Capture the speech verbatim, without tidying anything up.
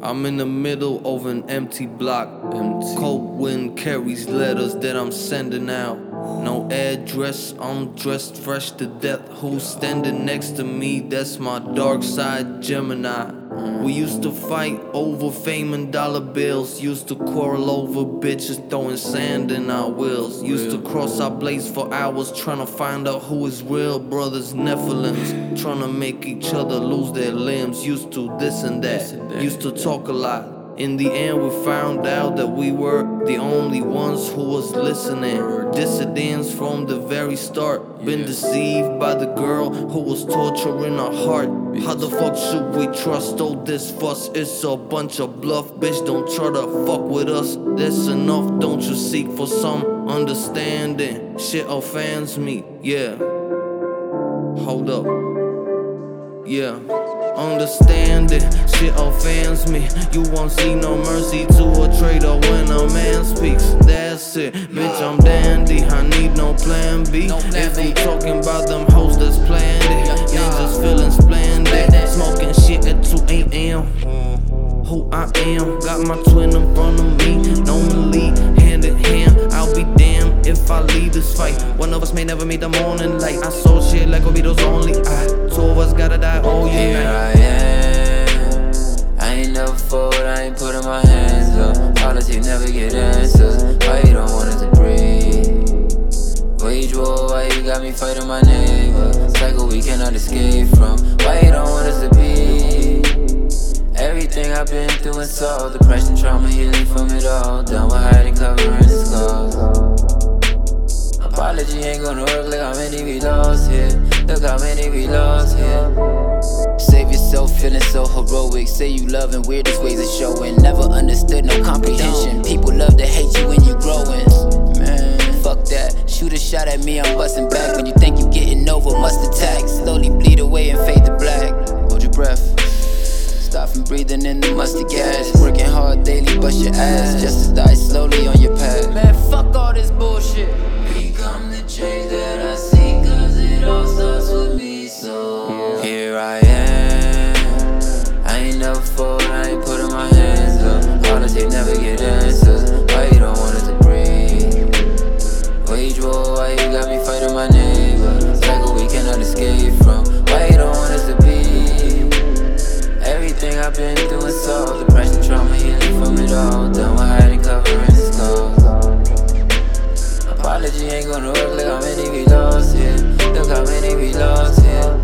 I'm in the middle of an empty block. Empty. Cold wind carries letters that I'm sending out. No address, I'm dressed fresh to death. Who's standing next to me? That's my dark side Gemini. We used to fight over fame and dollar bills. Used to quarrel over bitches throwing sand in our wheels. Used to cross our blades for hours trying to find out who is real. Brothers Nephilims trying to make each other lose their limbs. Used to this and that, used to talk a lot. In the end we found out that we were the only ones who was listening. Dissidents from the very start. Been deceived by the girl who was torturing our heart. How the fuck should we trust all this fuss? It's a bunch of bluff, bitch, don't try to fuck with us. That's enough, don't you seek for some understanding. Shit offends me, yeah. Hold up, yeah. Understanding, shit offends me. You won't see no mercy to a traitor when a man speaks. That's it, bitch, I'm dandy. I need no plan B. If you talking about them hoes that's planned it, ninjas feeling splendid, smoking shit at two A M Who I am, got my twin in front of me. Normally, hand in hand, I'll be damned if I leave this fight. One of us may never meet the morning light. I sold shit like Obidos only. I, two of us gotta die all year. Here I am, I ain't never fold, I ain't putting my hands up. Politics never get answers. Why you don't want us to breathe? Wage war, why you got me fighting my neighbor? Cycle we cannot escape from. Why you don't want us to be? Everything I've been through and saw, depression, trauma, healing from it all. Done with hiding, covering the scars. Apology ain't gonna work, look how many we lost here. Look how many we lost here. Save yourself, feeling so heroic. Say you love in weirdest ways of showing. Never understood, no comprehension. People love to hate you when you growing. Man, fuck that. Shoot a shot at me, I'm busting back. When you think you getting over, must attack. Slowly bleed away and fade to black. Hold your breath. Stop from breathing in the mustard gas. Working hard daily, bust your ass just to die slowly on your path. Man, fuck all this bullshit. Become the change that I see, cause it all starts with me, so here I am, I ain't never fold, I ain't putting my hands up. Politics never get answers. Why you don't want us to breathe? Wage war, why you got me fighting my neighbor? Cycle we cannot escape from. Why you don't want us to be? Everything I've been through and saw, depression, trauma, healing from it all. Done with hiding, covering the scars. Apology ain't gonna work, look how many we lost here. Look how many we lost here.